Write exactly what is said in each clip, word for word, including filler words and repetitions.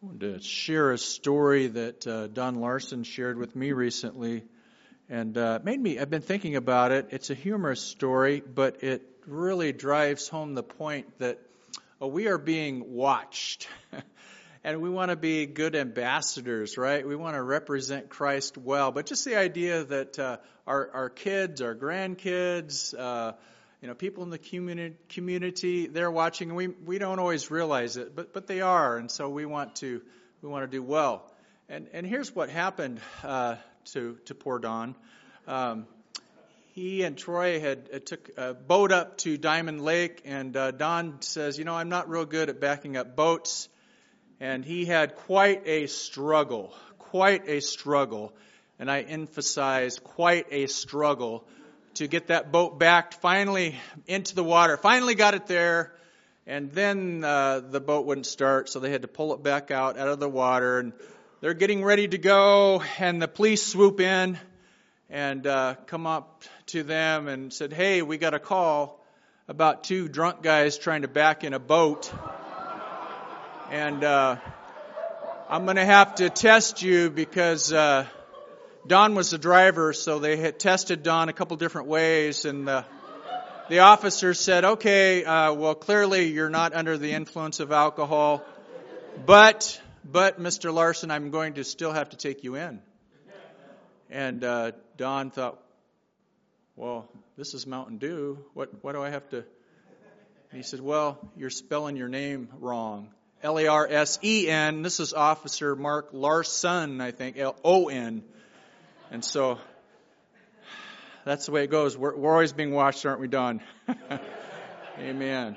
To share a story that uh, Don Larson shared with me recently, and uh, it made me. I've been thinking about it. It's a humorous story, but it really drives home the point that oh, we are being watched, and we want to be good ambassadors, right? We want to represent Christ well. But just the idea that uh, our our kids, our grandkids, uh, you know, people in the community, community, they're watching, and we we don't always realize it, but but they are, and so we want to we want to do well. And and here's what happened uh, to to poor Don. Um, he and Troy had uh, took a boat up to Diamond Lake, and uh, Don says, you know, I'm not real good at backing up boats, and he had quite a struggle, quite a struggle, and I emphasize quite a struggle. To get that boat backed finally into the water. Finally got it there, and then uh, the boat wouldn't start, so they had to pull it back out out of the water. And they're getting ready to go, and the police swoop in and uh, come up to them and said, hey, we got a call about two drunk guys trying to back in a boat. And uh, I'm going to have to test you because... Uh, Don was the driver, so they had tested Don a couple different ways, and the, the officer said, okay, uh, well, clearly you're not under the influence of alcohol, but, but, Mister Larson, I'm going to still have to take you in. And uh, Don thought, well, this is Mountain Dew. What, what do I have to... And he said, well, you're spelling your name wrong. L A R S E N. This is Officer Mark Larson, I think, L O N. And so that's the way it goes. We're, we're always being watched, aren't we, Don? Amen.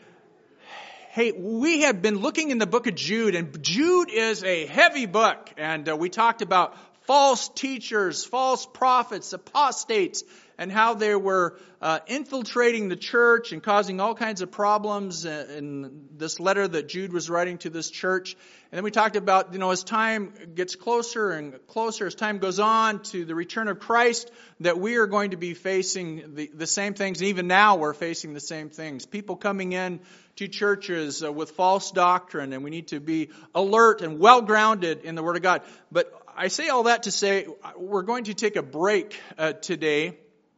Hey, we have been looking in the book of Jude, and Jude is a heavy book. And uh, we talked about false teachers, false prophets, apostates, and how they were uh, infiltrating the church and causing all kinds of problems in this letter that Jude was writing to this church. And then we talked about, you know, as time gets closer and closer, as time goes on to the return of Christ, that we are going to be facing the, the same things. And even now we're facing the same things. People coming in to churches uh, with false doctrine, and we need to be alert and well-grounded in the Word of God. But I say all that to say we're going to take a break uh, today.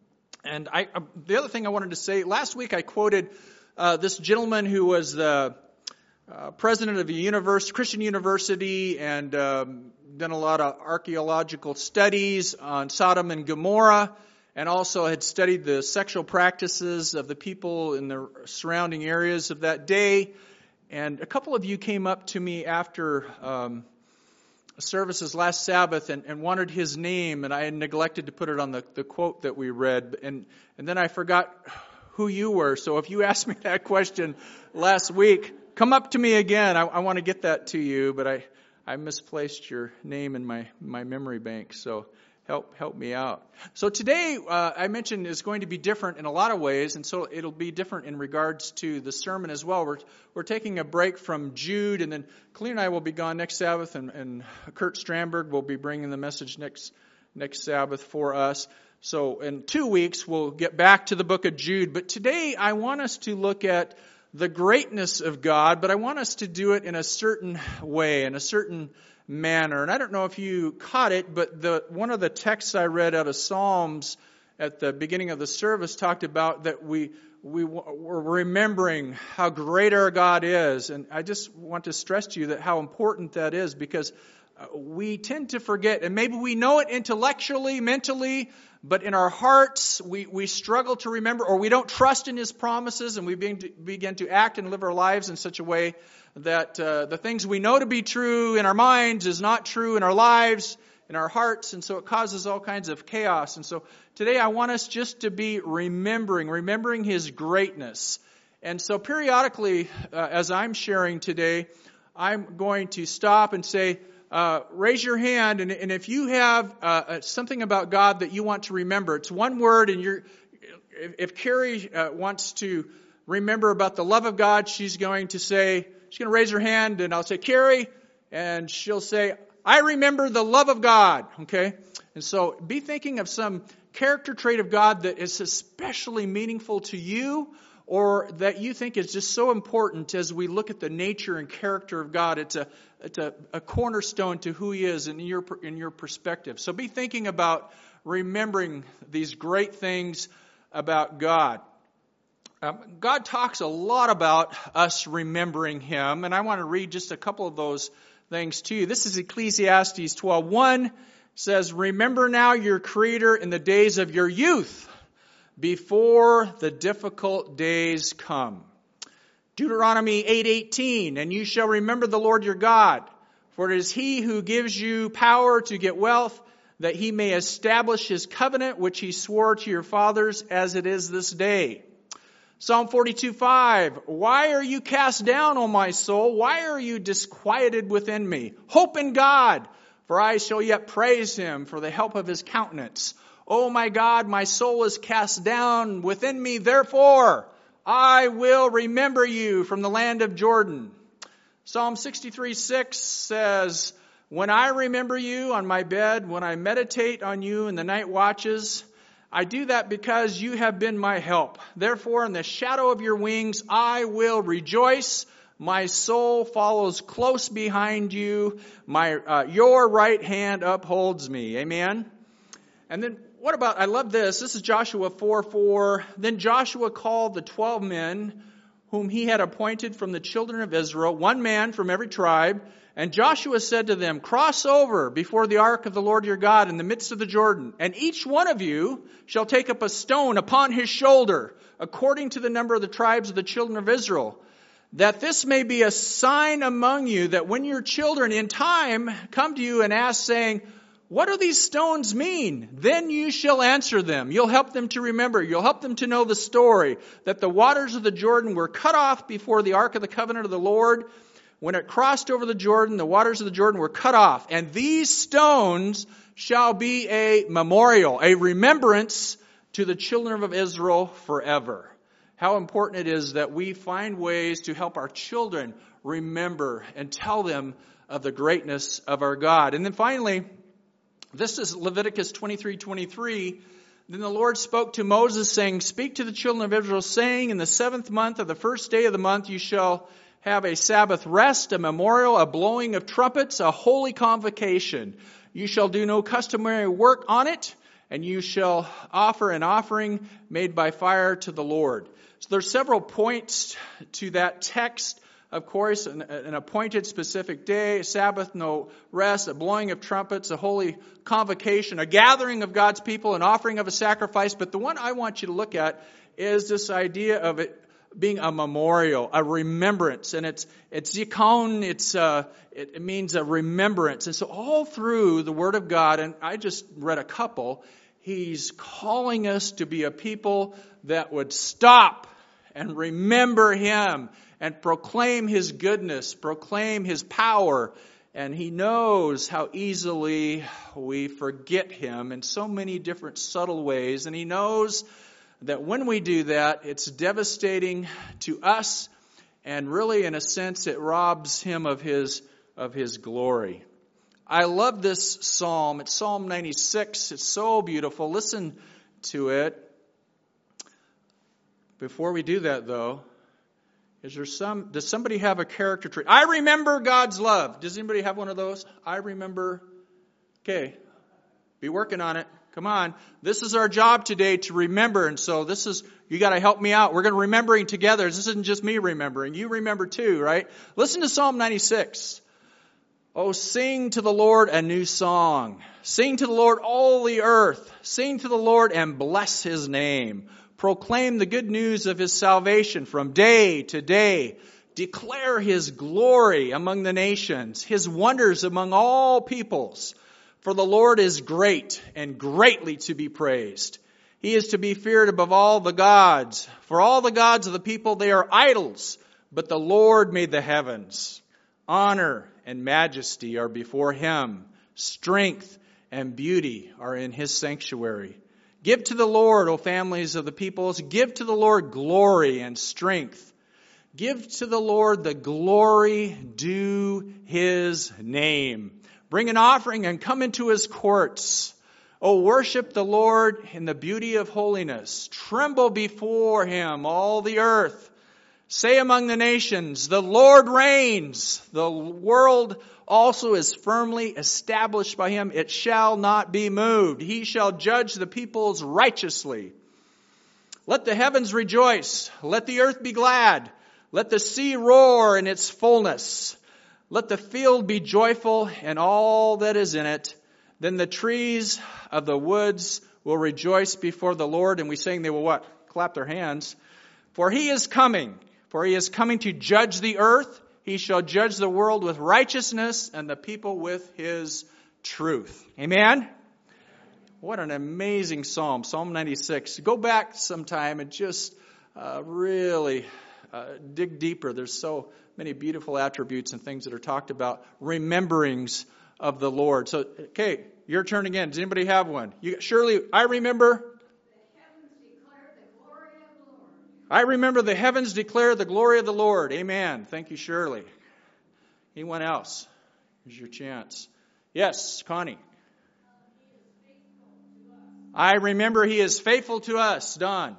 And I, uh, the other thing I wanted to say, last week I quoted uh, this gentleman who was the uh, president of a university, Christian university, and um, done a lot of archaeological studies on Sodom and Gomorrah, and also had studied the sexual practices of the people in the surrounding areas of that day. And a couple of you came up to me after um, services last Sabbath and, and wanted his name, and I had neglected to put it on the, the quote that we read, and, and then I forgot who you were. So if you asked me that question last week, come up to me again. I, I want to get that to you, but I, I misplaced your name in my, my memory bank, so help help me out. So today, uh, I mentioned, is going to be different in a lot of ways, and so it'll be different in regards to the sermon as well. We're we're taking a break from Jude, and then Colleen and I will be gone next Sabbath, and, and Kurt Stramberg will be bringing the message next next Sabbath for us. So in two weeks, we'll get back to the book of Jude. But today, I want us to look at the greatness of God, but I want us to do it in a certain way, in a certain manner. And I don't know if you caught it, but the one of the texts I read out of Psalms at the beginning of the service talked about that we we were remembering how great our God is. And I just want to stress to you that how important that is, because we tend to forget, and maybe we know it intellectually, mentally, but in our hearts we, we struggle to remember, or we don't trust in His promises, and we begin to, begin to act and live our lives in such a way that uh, the things we know to be true in our minds is not true in our lives, in our hearts, and so it causes all kinds of chaos. And so today I want us just to be remembering, remembering His greatness. And so periodically, uh, as I'm sharing today, I'm going to stop and say, Uh, raise your hand, and, and if you have uh, something about God that you want to remember, it's one word, and you're, if, if Carrie uh, wants to remember about the love of God, she's going to say, she's going to raise her hand, and I'll say, Carrie, and she'll say, I remember the love of God, okay? And so be thinking of some character trait of God that is especially meaningful to you, or that you think is just so important as we look at the nature and character of God. It's a it's a, a cornerstone to who He is in your in your perspective. So be thinking about remembering these great things about God. Um, God talks a lot about us remembering Him, and I want to read just a couple of those things to you. This is Ecclesiastes twelve one. Says, "Remember now your Creator in the days of your youth, before the difficult days come." Deuteronomy eight eighteen, "And you shall remember the Lord your God, for it is He who gives you power to get wealth, that He may establish His covenant, which He swore to your fathers, as it is this day." Psalm forty-two five, "Why are you cast down, O my soul? Why are you disquieted within me? Hope in God, for I shall yet praise Him for the help of His countenance. O my God, my soul is cast down within me, therefore I will remember you from the land of Jordan." Psalm sixty-three six says, "When I remember you on my bed, when I meditate on you in the night watches, I do that because you have been my help. Therefore, in the shadow of your wings, I will rejoice. My soul follows close behind you. My uh, your right hand upholds me." Amen. And then what about, I love this. This is Joshua four four. "Then Joshua called the twelve men whom he had appointed from the children of Israel, one man from every tribe. And Joshua said to them, 'Cross over before the ark of the Lord your God in the midst of the Jordan, and each one of you shall take up a stone upon his shoulder, according to the number of the tribes of the children of Israel, that this may be a sign among you, that when your children in time come to you and ask, saying, what do these stones mean? Then you shall answer them.'" You'll help them to remember. You'll help them to know the story, that the waters of the Jordan were cut off before the ark of the covenant of the Lord. When it crossed over the Jordan, the waters of the Jordan were cut off. "And these stones shall be a memorial," a remembrance to the children of Israel forever. How important it is that we find ways to help our children remember and tell them of the greatness of our God. And then finally, this is Leviticus twenty-three twenty-three. "Then the Lord spoke to Moses, saying, Speak to the children of Israel, saying, In the seventh month of the first day of the month you shall have a Sabbath rest, a memorial, a blowing of trumpets, a holy convocation. You shall do no customary work on it, and you shall offer an offering made by fire to the Lord." So there's several points to that text. Of course, an, an appointed specific day, a Sabbath, no rest, a blowing of trumpets, a holy convocation, a gathering of God's people, an offering of a sacrifice. But the one I want you to look at is this idea of it being a memorial, a remembrance. And it's it's zikon, it's uh, it, it means a remembrance. And so all through the Word of God, and I just read a couple, He's calling us to be a people that would stop and remember Him and proclaim His goodness, proclaim His power. And He knows how easily we forget Him in so many different subtle ways. And He knows that when we do that, it's devastating to us. And really, in a sense, it robs Him of His, of His glory. I love this psalm. It's Psalm ninety-six. It's so beautiful. Listen to it. Before we do that, though, Is there some, does somebody have a character trait? I remember God's love. Does anybody have one of those? I remember. Okay. Be working on it. Come on. This is our job today, to remember. And so this is, you got to help me out. We're going to remembering together. This isn't just me remembering. You remember too, right? Listen to Psalm ninety-six. Oh, sing to the Lord a new song. Sing to the Lord all the earth. Sing to the Lord and bless His name. Proclaim the good news of His salvation from day to day. Declare His glory among the nations, His wonders among all peoples. For the Lord is great and greatly to be praised. He is to be feared above all the gods. For all the gods of the people, they are idols. But the Lord made the heavens. Honor and majesty are before Him. Strength and beauty are in His sanctuary. Give to the Lord, O families of the peoples. Give to the Lord glory and strength. Give to the Lord the glory due His name. Bring an offering and come into His courts. Oh, worship the Lord in the beauty of holiness. Tremble before Him, all the earth. Say among the nations, the Lord reigns. The world also is firmly established by Him. It shall not be moved. He shall judge the peoples righteously. Let the heavens rejoice. Let the earth be glad. Let the sea roar in its fullness. Let the field be joyful and all that is in it. Then the trees of the woods will rejoice before the Lord. And we saying they will what? Clap their hands. For He is coming. For He is coming to judge the earth. He shall judge the world with righteousness and the people with His truth. Amen? What an amazing psalm. Psalm ninety-six. Go back sometime and just uh, really uh, dig deeper. There's so many beautiful attributes and things that are talked about. Rememberings of the Lord. So, okay, your turn again. Does anybody have one? You, Shirley, I remember. The heavens declare the glory of the Lord. I remember the heavens declare the glory of the Lord. Amen. Thank you, Shirley. Anyone else? Here's your chance. Yes, Connie. I remember He is faithful to us. Don.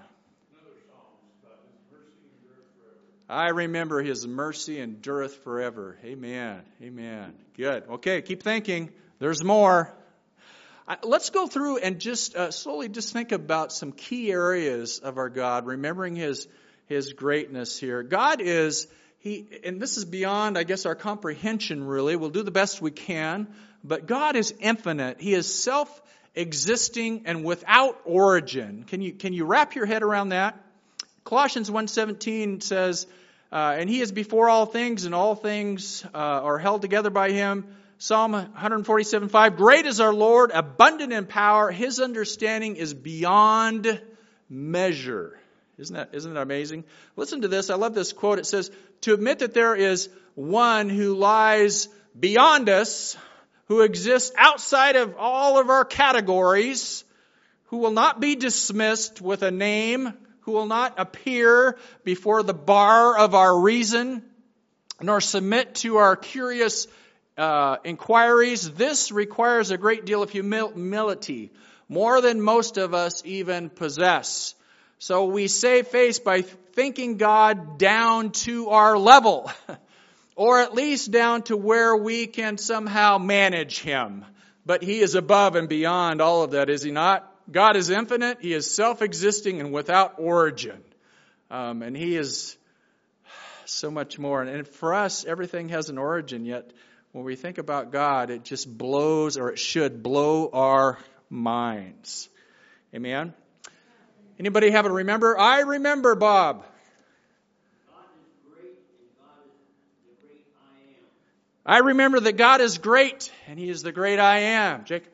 I remember His mercy endureth forever. Amen. Amen. Good. Okay, keep thinking. There's more. Let's go through and just uh, slowly just think about some key areas of our God, remembering His His greatness here. God is, He, and this is beyond, I guess, our comprehension really. We'll do the best we can, but God is infinite. He is self-existing and without origin. Can you, can you wrap your head around that? Colossians one seventeen says, uh, and He is before all things, and all things uh, are held together by Him. Psalm one forty-seven five, great is our Lord, abundant in power. His understanding is beyond measure. Isn't that, isn't that amazing? Listen to this. I love this quote. It says, to admit that there is one who lies beyond us, who exists outside of all of our categories, who will not be dismissed with a name, who will not appear before the bar of our reason, nor submit to our curious uh, inquiries. This requires a great deal of humility, more than most of us even possess. So we save face by thinking God down to our level, or at least down to where we can somehow manage Him. But He is above and beyond all of that, is He not? God is infinite. He is self-existing and without origin. Um, and He is so much more. And for us, everything has an origin, yet when we think about God, it just blows, or it should blow our minds. Amen? Anybody have a remember? I remember, Bob. God is great, and God is the great I am. I remember that God is great, and He is the great I am. Jacob?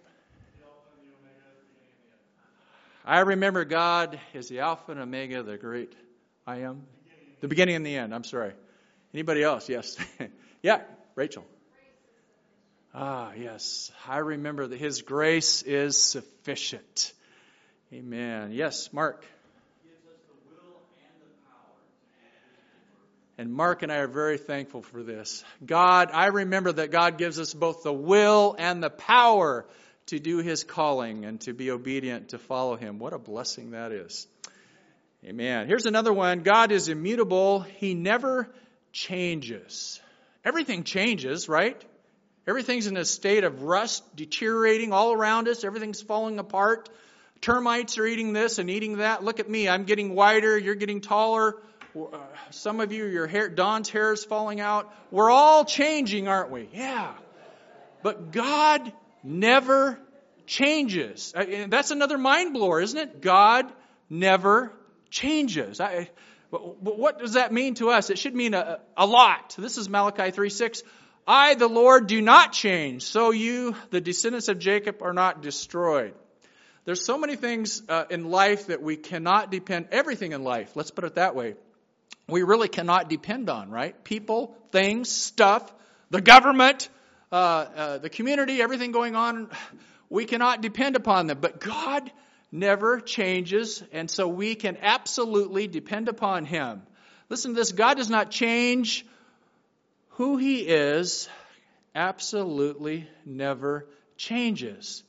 I remember God is the Alpha and Omega, the great I am. The beginning and the end. I'm sorry. Anybody else? Yes. Yeah, Rachel. Ah, yes. I remember that His grace is sufficient. Amen. Yes, Mark. Gives us the will and the power. And Mark and I are very thankful for this. God, I remember that God gives us both the will and the power to do His calling and to be obedient, to follow Him. What a blessing that is. Amen. Here's another one. God is immutable. He never changes. Everything changes, right? Everything's in a state of rust, deteriorating all around us. Everything's falling apart. Termites are eating this and eating that. Look at me. I'm getting wider. You're getting taller. Uh, some of you, your hair, Don's hair is falling out. We're all changing, aren't we? Yeah. But God never changes. And that's another mind blower, isn't it? God never changes. I, but what does that mean to us? It should mean a, a lot. This is Malachi three six. I, the Lord, do not change, so you, the descendants of Jacob, are not destroyed. There's so many things uh, in life that we cannot depend, everything in life, let's put it that way, we really cannot depend on, right? People, things, stuff, the government, uh, uh, the community, everything going on, we cannot depend upon them. But God never changes, and so we can absolutely depend upon Him. Listen to this, God does not change who He is, absolutely never changes.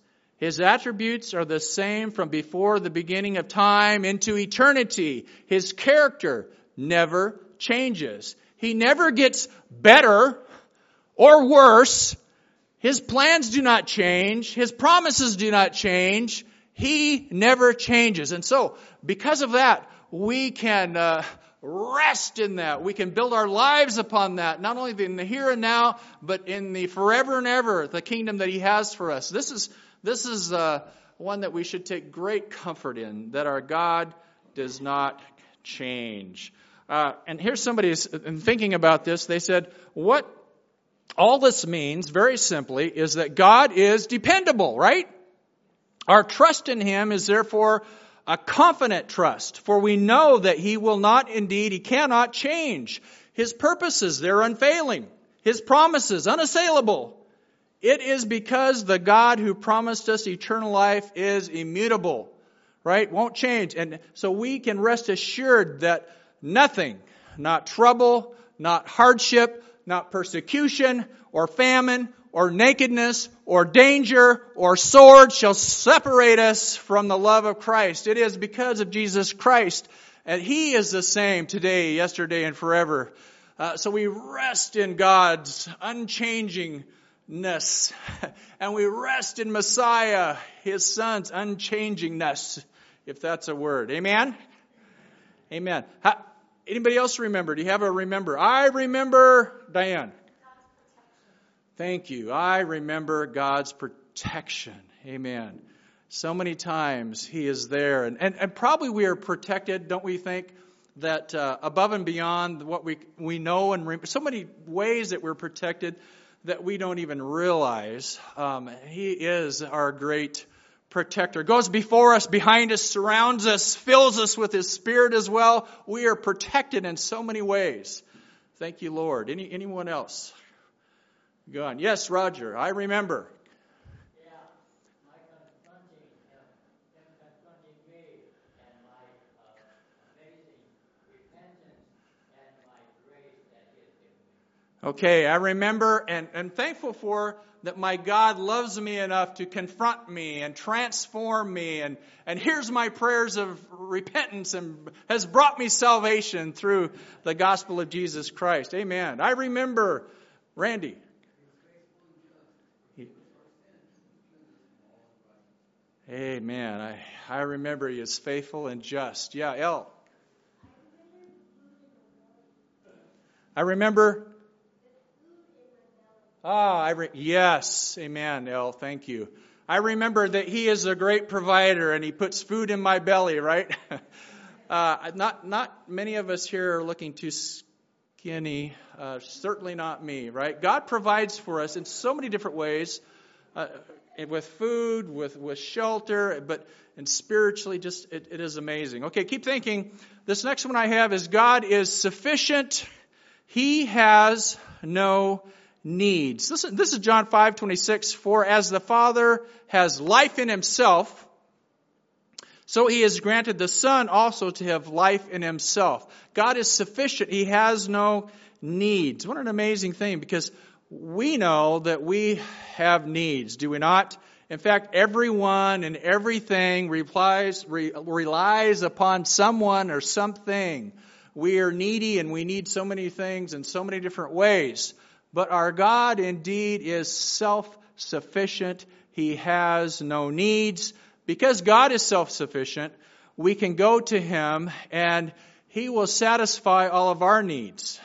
His attributes are the same from before the beginning of time into eternity. His character never changes. He never gets better or worse. His plans do not change. His promises do not change. He never changes. And so, because of that, we can uh, rest in that. We can build our lives upon that, not only in the here and now, but in the forever and ever, the kingdom that He has for us. This is this is uh, one that we should take great comfort in, that our God does not change. Uh, and here's somebody in thinking about this. They said, what all this means, very simply, is that God is dependable, right? Our trust in Him is therefore a confident trust, for we know that He will not, indeed, He cannot change. His purposes, they're unfailing. His promises, unassailable. It is because the God who promised us eternal life is immutable, right? Won't change. And so we can rest assured that nothing, not trouble, not hardship, not persecution or famine or nakedness or danger or sword shall separate us from the love of Christ. It is because of Jesus Christ. And He is the same today, yesterday, and forever. Uh, so we rest in God's unchangingness. And we rest in Messiah, His Son's unchangingness, if that's a word. Amen? Amen. How, anybody else remember? Do you have a remember? I remember, Diane. Thank you. I remember God's protection. Amen. So many times He is there. And, and, and probably we are protected, don't we think, that uh, above and beyond what we we know and remember. So many ways that we're protected that we don't even realize. Um, he is our great protector. Goes before us, behind us, surrounds us, fills us with His Spirit as well. We are protected in so many ways. Thank you, Lord. Any anyone else? Go on. Yes, Roger. I remember. Yeah, my confronting, uh, him confronting me, and my uh, amazing repentance, and my grace that He has given me. Okay, I remember and am thankful for that my God loves me enough to confront me and transform me, and, and hears my prayers of repentance and has brought me salvation through the gospel of Jesus Christ. Amen. I remember, Randy. Amen. I, I remember He is faithful and just. Yeah, El. I remember. Ah, I re- yes. Amen, El. Thank you. I remember that He is a great provider and He puts food in my belly, right? uh, not not many of us here are looking too skinny. Uh, certainly not me, right? God provides for us in so many different ways. Uh, with food, with, with shelter, but and spiritually, just it, it is amazing. Okay, keep thinking. This next one I have is God is sufficient. He has no needs. Listen, this is John five twenty-six. For as the Father has life in Himself, so He has granted the Son also to have life in Himself. God is sufficient. He has no needs. What an amazing thing, because we know that we have needs, do we not? In fact, everyone and everything relies, re, relies upon someone or something. We are needy and we need so many things in so many different ways. But our God indeed is self-sufficient. He has no needs. Because God is self-sufficient, we can go to Him and He will satisfy all of our needs.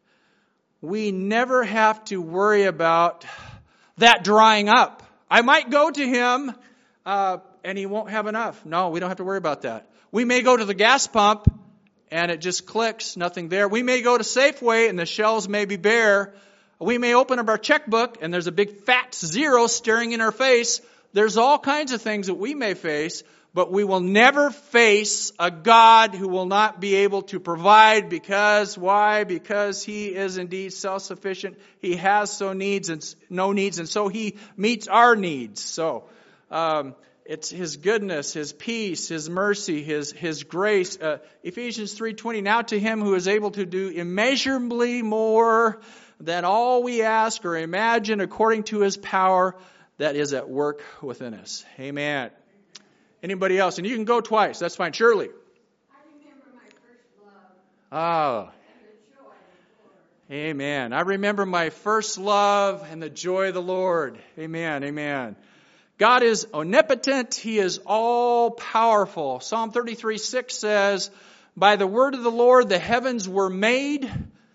We never have to worry about that drying up. I might go to Him uh, and He won't have enough. No, we don't have to worry about that. We may go to the gas pump and it just clicks, nothing there. We may go to Safeway and the shelves may be bare. We may open up our checkbook and there's a big fat zero staring in our face. There's all kinds of things that we may face, but we will never face a God who will not be able to provide. Because, why? Because He is indeed self-sufficient. He has so needs and no needs, and so He meets our needs. So, um, it's His goodness, His peace, His mercy, His His grace. Uh, Ephesians three twenty. Now to Him who is able to do immeasurably more than all we ask or imagine, according to His power that is at work within us. Amen. Anybody else? And you can go twice. That's fine. Shirley. I remember my first love Oh, and the joy of the Lord. amen. I remember my first love and the joy of the Lord. Amen. Amen. God is omnipotent. He is all powerful. Psalm thirty-three six says, by the word of the Lord the heavens were made,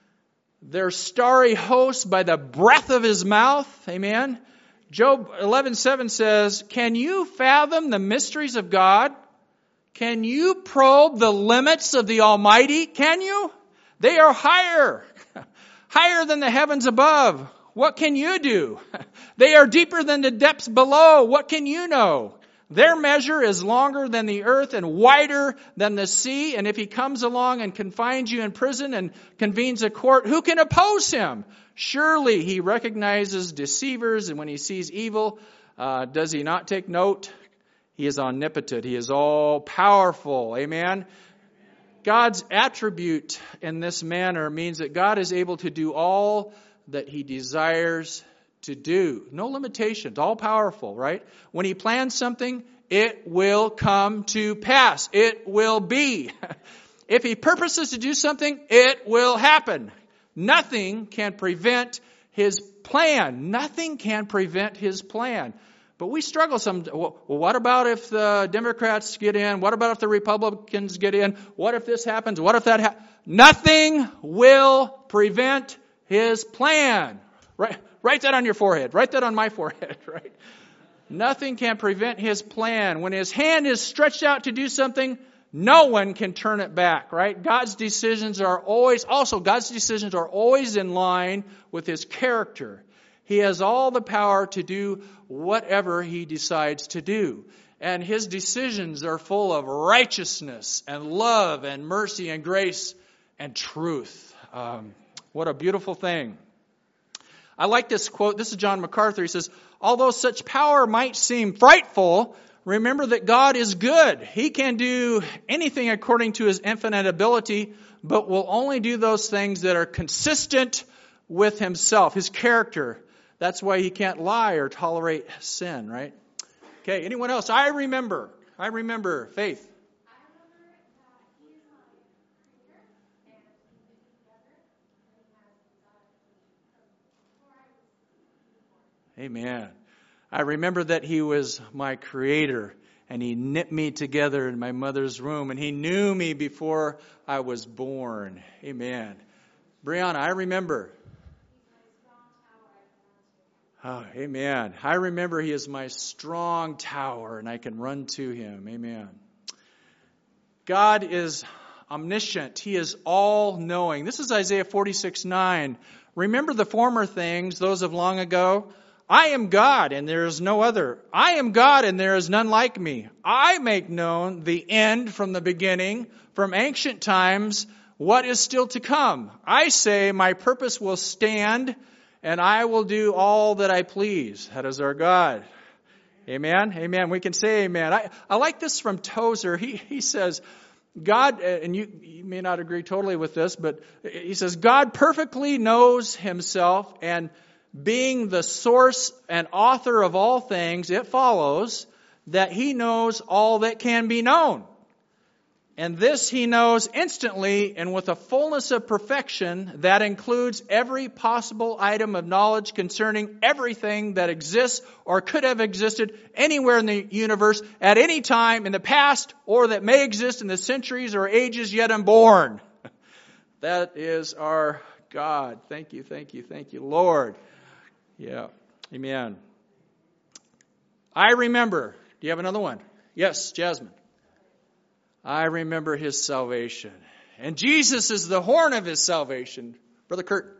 their starry hosts by the breath of his mouth. Amen. Job eleven seven says, can you fathom the mysteries of God? Can you probe the limits of the Almighty? Can you? They are higher, higher than the heavens above. What can you do? They are deeper than the depths below. What can you know? Their measure is longer than the earth and wider than the sea. And if he comes along and confines you in prison and convenes a court, who can oppose him? Surely he recognizes deceivers, and when he sees evil, uh, does he not take note? He is omnipotent. He is all powerful. Amen. God's attribute in this manner means that God is able to do all that he desires to do. No limitations, all powerful, right? When he plans something, it will come to pass. It will be. If he purposes to do something, it will happen. Nothing can prevent his plan. Nothing can prevent his plan. But we struggle some. Well, what about if the Democrats get in? What about if the Republicans get in? What if this happens? What if that happens? Nothing will prevent his plan. Right? Write that on your forehead. Write that on my forehead. Right? Nothing can prevent his plan. When his hand is stretched out to do something, no one can turn it back. Right? God's decisions are always, also God's decisions are always in line with his character. He has all the power to do whatever he decides to do. And his decisions are full of righteousness and love and mercy and grace and truth. Um, what a beautiful thing. I like this quote. This is John MacArthur. He says, although such power might seem frightful, remember that God is good. He can do anything according to his infinite ability, but will only do those things that are consistent with himself, his character. That's why he can't lie or tolerate sin, right? Okay, anyone else? I remember. I remember. Faith. I remember that he is my creator and he put me together and he has designed me before I was born. Amen. I remember that he was my creator and he knit me together in my mother's womb and he knew me before I was born. Amen. Brianna, I remember. Oh, amen. I remember he is my strong tower and I can run to him. Amen. God is omniscient. He is all-knowing. This is Isaiah forty-six nine. Remember the former things, those of long ago. I am God and there is no other. I am God and there is none like me. I make known the end from the beginning, from ancient times, what is still to come. I say my purpose will stand and I will do all that I please. That is our God. Amen. Amen. We can say amen. I, I like this from Tozer. He, he says, God, and you, you may not agree totally with this, but he says, God perfectly knows himself, and being the source and author of all things, it follows that he knows all that can be known. And this he knows instantly and with a fullness of perfection that includes every possible item of knowledge concerning everything that exists or could have existed anywhere in the universe at any time in the past or that may exist in the centuries or ages yet unborn. That is our God. Thank you, thank you, thank you, Lord. Yeah, amen. I remember. Do you have another one? Yes, Jasmine. I remember his salvation. And Jesus is the horn of his salvation. Brother Kurt.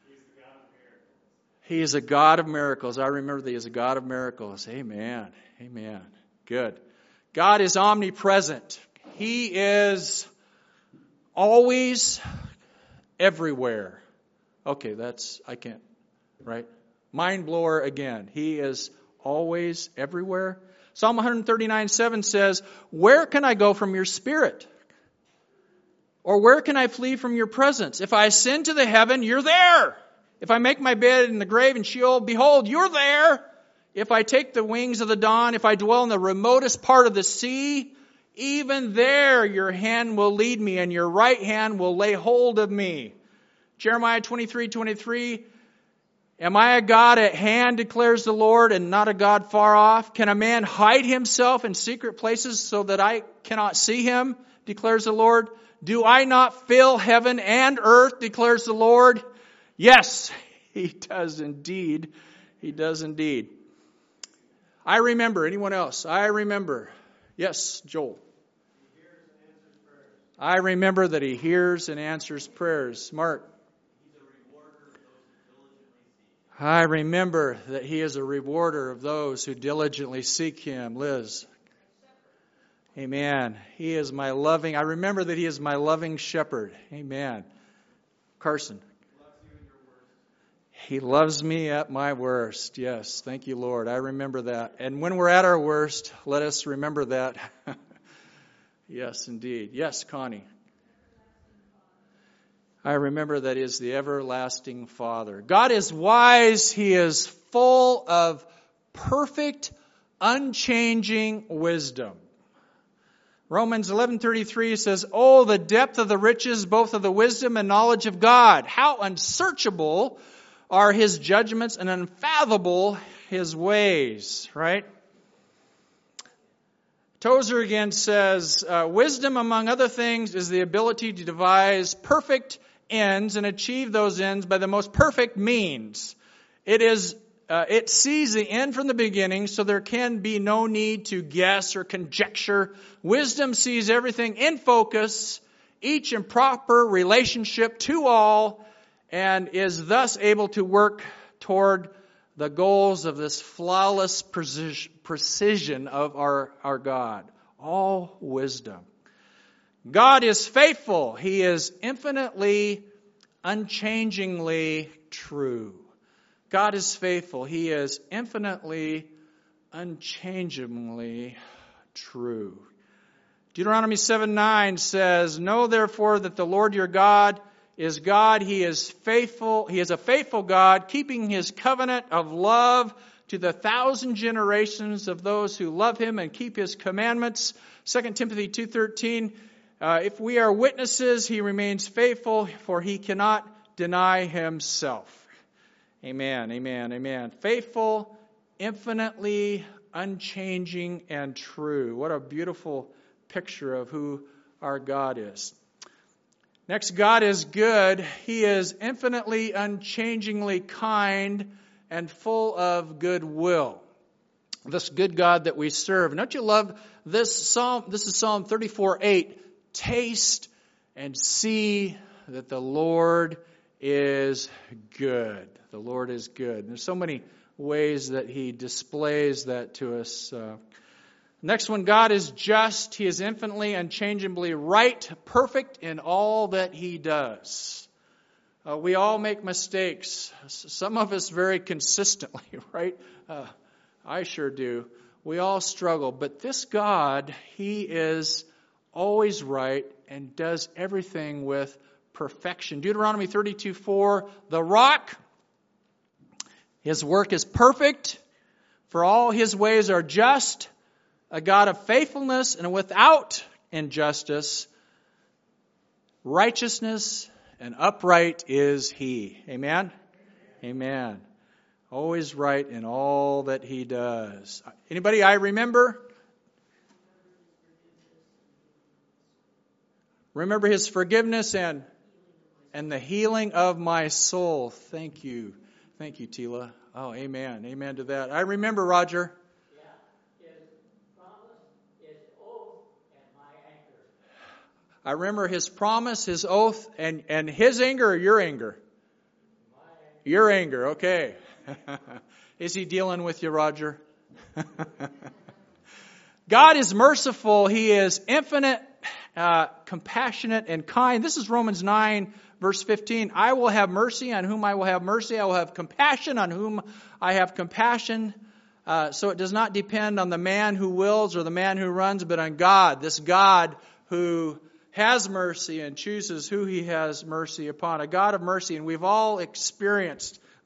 He is a God of miracles. I remember that he is a God of miracles. Amen. Amen. Good. God is omnipresent. He is always everywhere. Okay, that's, I can't, right? Mind blower again. He is always everywhere. Psalm one thirty-nine seven says, where can I go from your spirit? Or where can I flee from your presence? If I ascend to the heaven, you're there. If I make my bed in the grave in Sheol, behold, you're there. if I take the wings of the dawn, if I dwell in the remotest part of the sea, even there your hand will lead me and your right hand will lay hold of me. Jeremiah twenty-three twenty-three, am I a God at hand, declares the Lord, and not a God far off? Can a man hide himself in secret places so that I cannot see him, declares the Lord? Do I not fill heaven and earth, declares the Lord? Yes, he does indeed. He does indeed. I remember. Anyone else? I remember. Yes, Joel. I remember that he hears and answers prayers. Mark. I remember that he is a rewarder of those who diligently seek him. Liz. Amen. He is my loving, I remember that he is my loving shepherd. Amen. Carson. He loves me at my worst. Yes, thank you, Lord. I remember that. And when we're at our worst, let us remember that. Yes, indeed. Yes, Connie. I remember that he is the everlasting Father. God is wise. He is full of perfect, unchanging wisdom. Romans eleven thirty-three says, oh, the depth of the riches, both of the wisdom and knowledge of God. How unsearchable are his judgments and unfathomable his ways, right? Tozer again says, uh, wisdom, among other things, is the ability to devise perfect ends and achieve those ends by the most perfect means. It is, uh, it sees the end from the beginning, so there can be no need to guess or conjecture. Wisdom sees everything in focus, each in proper relationship to all, and is thus able to work toward the goals of this flawless precision of our, our God. All wisdom. God is faithful. He is infinitely, unchangingly true. God is faithful. He is infinitely, unchangeably true. Deuteronomy seven nine says, know therefore that the Lord your God is God. He is faithful. He is a faithful God, keeping his covenant of love to the thousand generations of those who love him and keep his commandments. Second Timothy two thirteen, uh, if we are witnesses, he remains faithful, for he cannot deny himself. Amen, amen, amen. Faithful, infinitely unchanging, and true. What a beautiful picture of who our God is. Next, God is good. He is infinitely, unchangingly kind and full of goodwill. This good God that we serve. And don't you love this psalm? This is Psalm thirty-four eight. Taste and see that the Lord is good. The Lord is good. And there's so many ways that he displays that to us. Uh, Next one, God is just. He is infinitely, unchangeably right, perfect in all that he does. Uh, we all make mistakes. Some of us very consistently, right? Uh, I sure do. We all struggle. But this God, he is always right and does everything with perfection. Deuteronomy thirty-two four, the rock, his work is perfect, for all his ways are just. A God of faithfulness and without injustice, righteousness and upright is he. Amen? Amen. Always right in all that he does. Anybody I remember? Remember his forgiveness and and the healing of my soul. Thank you. Thank you, Tila. Oh, amen. Amen to that. I remember, Roger. I remember his promise, his oath, and, and his anger or your anger? Your anger, okay. Is he dealing with you, Roger? God is merciful. He is infinite, uh, compassionate, and kind. This is Romans nine, verse fifteen. I will have mercy on whom I will have mercy. I will have compassion on whom I have compassion. Uh, so it does not depend on the man who wills or the man who runs, but on God. This God who has mercy and chooses who he has mercy upon. A God of mercy. And we've all experienced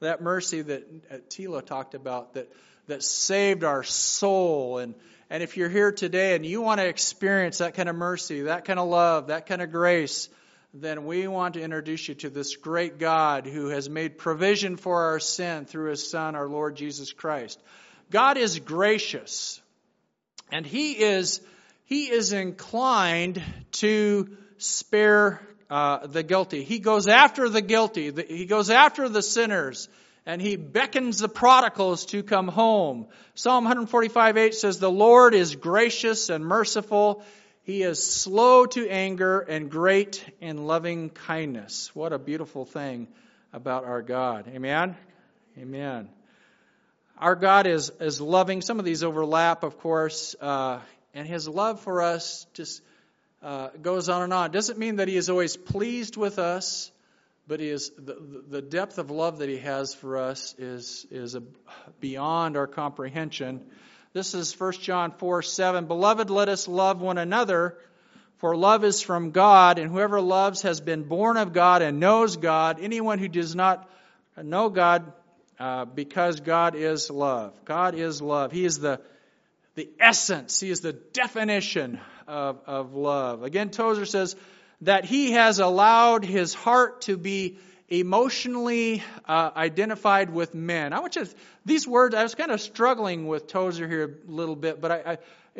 that mercy that uh, Tila talked about that that saved our soul. And, and if you're here today and you want to experience that kind of mercy, that kind of love, that kind of grace, then we want to introduce you to this great God who has made provision for our sin through His Son, our Lord Jesus Christ. God is gracious, and He is He is inclined to spare uh, the guilty. He goes after the guilty. The, he goes after the sinners. And He beckons the prodigals to come home. Psalm one forty-five eight says, "The Lord is gracious and merciful. He is slow to anger and great in loving kindness." What a beautiful thing about our God. Amen? Amen. Our God is, is loving. Some of these overlap, of course. Uh, and His love for us just uh, goes on and on. It doesn't mean that He is always pleased with us. But he is the, the depth of love that He has for us is, is a, beyond our comprehension. This is First John four seven. "Beloved, let us love one another, for love is from God, and whoever loves has been born of God and knows God. Anyone who does not know God, uh, because God is love." God is love. He is the, the essence. He is the definition of, of love. Again, Tozer says that He has allowed His heart to be emotionally uh, identified with men. I want you to, these words, I was kind of struggling with Tozer here a little bit, but I, I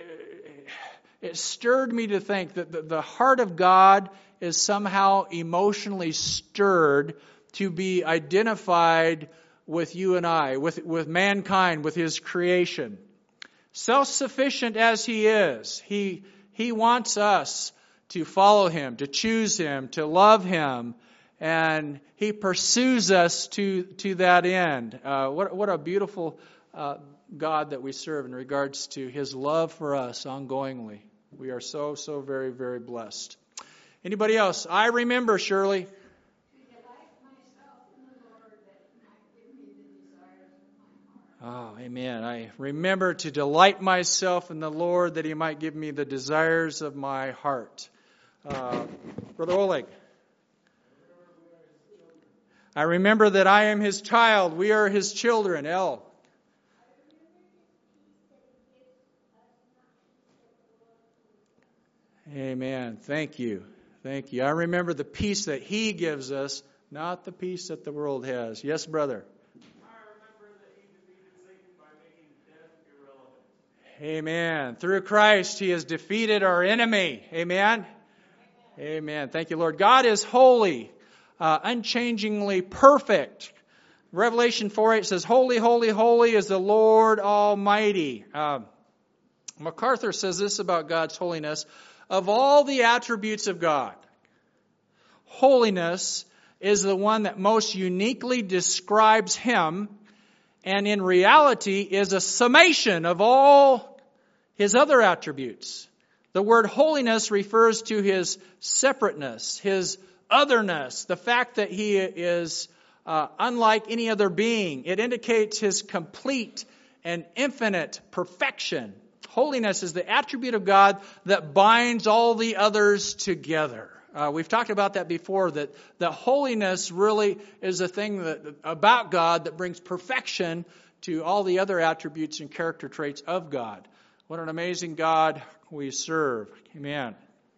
it stirred me to think that the, the heart of God is somehow emotionally stirred to be identified with you and I, with, with mankind, with His creation. Self-sufficient as He is, He, he wants us to follow Him, to choose Him, to love Him, and He pursues us to to that end. Uh, what what a beautiful uh, God that we serve in regards to His love for us ongoingly. We are so so very very blessed. Anybody else? I remember, Shirley. Oh, amen. I remember to delight myself in the Lord that He might give me the desires of my heart. Uh, Brother Oleg. I remember that I am His child. We are His children. El. Amen. Thank you. Thank you. I remember the peace that He gives us, not the peace that the world has. Yes, brother. Amen. Through Christ, He has defeated our enemy. Amen. Amen. Thank you, Lord. God is holy, uh, unchangingly perfect. Revelation four eight says, "Holy, holy, holy is the Lord Almighty." Uh, MacArthur says this about God's holiness: of all the attributes of God, holiness is the one that most uniquely describes Him, and in reality is a summation of all His other attributes. The word holiness refers to His separateness, His otherness, the fact that He is uh, unlike any other being. It indicates His complete and infinite perfection. Holiness is the attribute of God that binds all the others together. Uh, we've talked about that before, that, that holiness really is a thing that, about God that brings perfection to all the other attributes and character traits of God. What an amazing God we serve. Amen.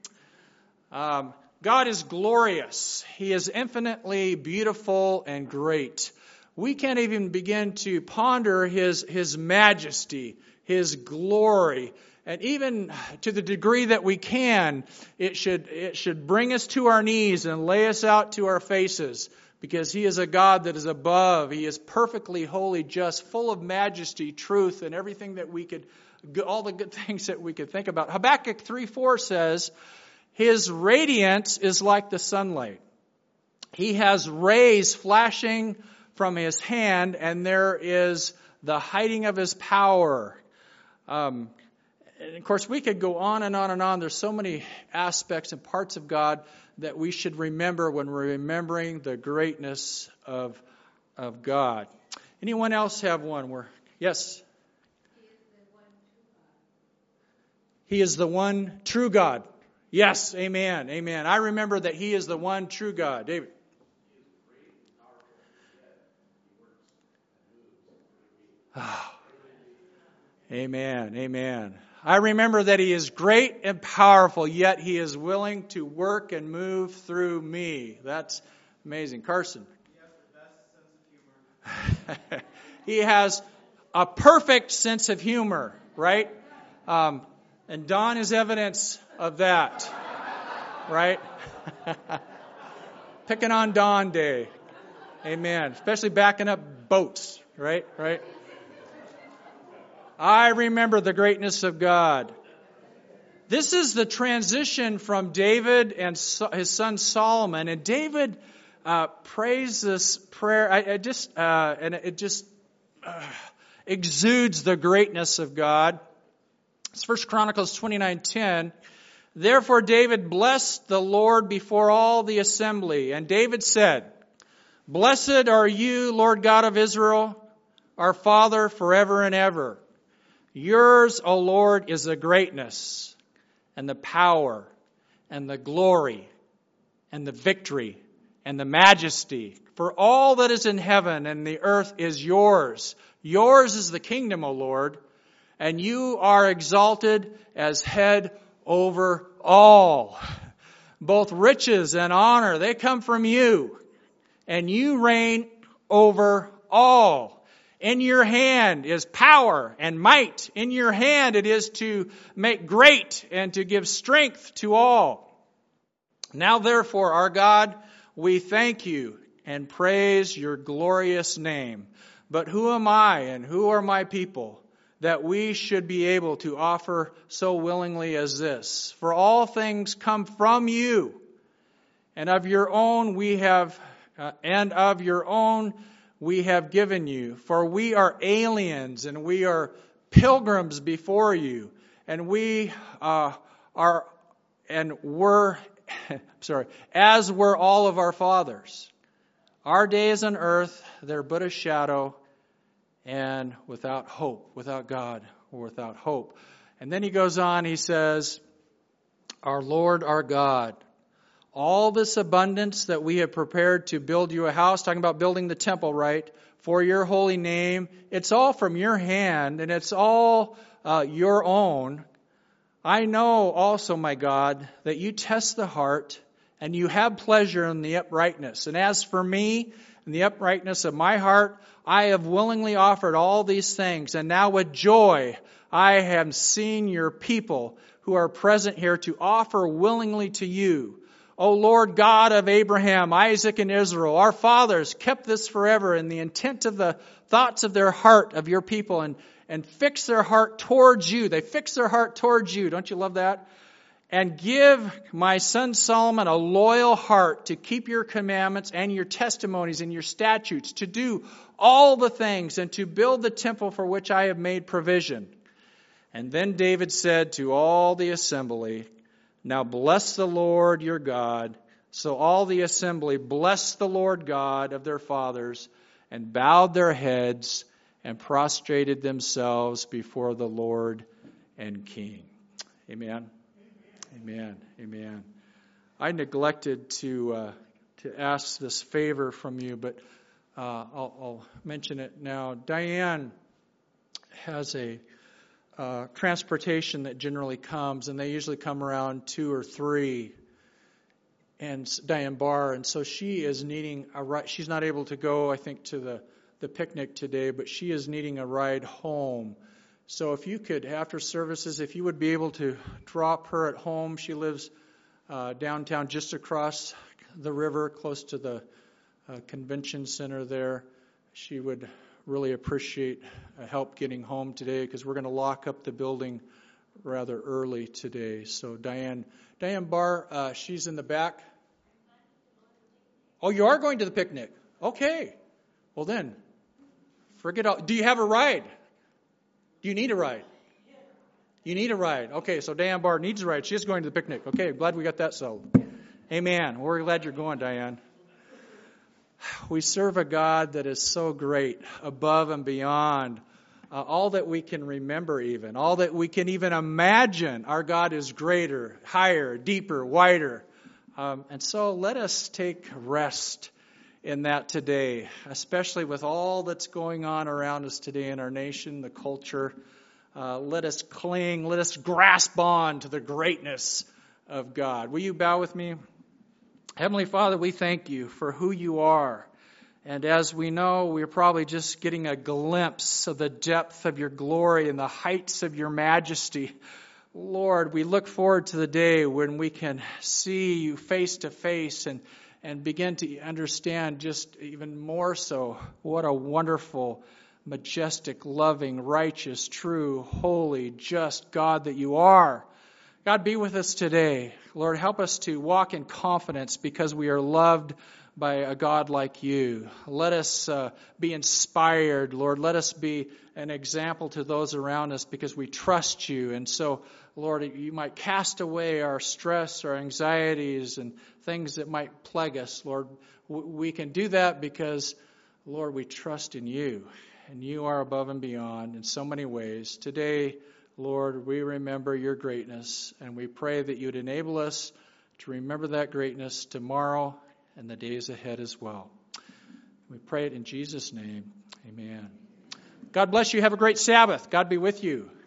Um, God is glorious. He is infinitely beautiful and great. We can't even begin to ponder His, His majesty, His glory. And even to the degree that we can, it should, it should bring us to our knees and lay us out to our faces, because He is a God that is above. He is perfectly holy, just, full of majesty, truth, and everything that we could, all the good things that we could think about. Habakkuk three four says, His radiance is like the sunlight. He has rays flashing from His hand, and there is the hiding of His power. Um, and of course, we could go on and on and on. There's so many aspects and parts of God that we should remember when we're remembering the greatness of, of God. Anyone else have one? Where, yes? He is the one true God. Yes, amen, amen. I remember that He is the one true God. David? Oh. Amen. Amen. I remember that He is great and powerful, yet He is willing to work and move through me. That's amazing. Carson. He has a perfect sense of humor, right? Um, and Don is evidence of that, right? Picking on Don Day. Amen. Especially backing up boats, right? Right? I remember the greatness of God. This is the transition from David and his son Solomon. And David uh, prays this prayer. I, I just uh, and it just uh, exudes the greatness of God. It's First Chronicles twenty-nine ten. Therefore David blessed the Lord before all the assembly. And David said, Blessed are you, Lord God of Israel, our Father forever and ever. Yours, O Lord, is the greatness and the power and the glory and the victory and the majesty. For all that is in heaven and the earth is yours. Yours is the kingdom, O Lord, and you are exalted as head over all. Both riches and honor, they come from you, and you reign over all. In your hand is power and might. In your hand it is to make great and to give strength to all. Now therefore, our God, we thank you and praise your glorious name. But who am I and who are my people that we should be able to offer so willingly as this? For all things come from you, and of your own we have, uh, and of your own we have given you. For we are aliens and we are pilgrims before you, and we uh, are and were, sorry, as were all of our fathers. Our days on earth, they're but a shadow, and without hope, without God, or without hope. And then he goes on, he says, Our Lord, our God, all this abundance that we have prepared to build you a house, talking about building the temple, right, for your holy name, it's all from your hand, and it's all uh, your own. I know also, my God, that you test the heart, and you have pleasure in the uprightness. And as for me, in the uprightness of my heart, I have willingly offered all these things, and now with joy I have seen your people who are present here to offer willingly to you. O Lord God of Abraham, Isaac, and Israel, our fathers kept this forever in the intent of the thoughts of their heart of your people, and, and fix their heart towards you. They fix their heart towards you. Don't you love that? And give my son Solomon a loyal heart to keep your commandments and your testimonies and your statutes, to do all the things and to build the temple for which I have made provision. And then David said to all the assembly, Now bless the Lord your God. So all the assembly blessed the Lord God of their fathers and bowed their heads and prostrated themselves before the Lord and King. Amen. Amen. Amen. I neglected to uh, to ask this favor from you, but uh, I'll, I'll mention it now. Diane has a uh, transportation that generally comes, and they usually come around two or three. And Diane Barr, and so she is needing a ride. She's not able to go, I think, to the the picnic today, but she is needing a ride home. So if you could, after services, if you would be able to drop her at home. She lives uh, downtown, just across the river, close to the uh, convention center there. She would really appreciate uh, help getting home today, because we're going to lock up the building rather early today. So Diane, Diane Barr, uh, she's in the back. Oh, you are going to the picnic? Okay. Well then, forget all. Do you have a ride? Do you need a ride? You need a ride. Okay, so Diane Barr needs a ride. She's going to the picnic. Okay, glad we got that settled. Amen. We're glad you're going, Diane. We serve a God that is so great, above and beyond uh, all that we can remember even, all that we can even imagine. Our God is greater, higher, deeper, wider. Um, and so let us take rest in that today, especially with all that's going on around us today in our nation, the culture. Uh, let us cling, let us grasp on to the greatness of God. Will you bow with me? Heavenly Father, we thank you for who you are. And as we know, we're probably just getting a glimpse of the depth of your glory and the heights of your majesty. Lord, we look forward to the day when we can see you face to face and, and begin to understand just even more so what a wonderful, majestic, loving, righteous, true, holy, just God that you are. God, be with us today. Lord, help us to walk in confidence because we are loved by a God like you. Let us uh, be inspired, Lord. Let us be an example to those around us because we trust you. And so, Lord, you might cast away our stress, our anxieties, and things that might plague us, Lord. We can do that because, Lord, we trust in you. And you are above and beyond in so many ways. Today, Lord, we remember your greatness, and we pray that you would enable us to remember that greatness tomorrow and the days ahead as well. We pray it in Jesus' name. Amen. God bless you. Have a great Sabbath. God be with you.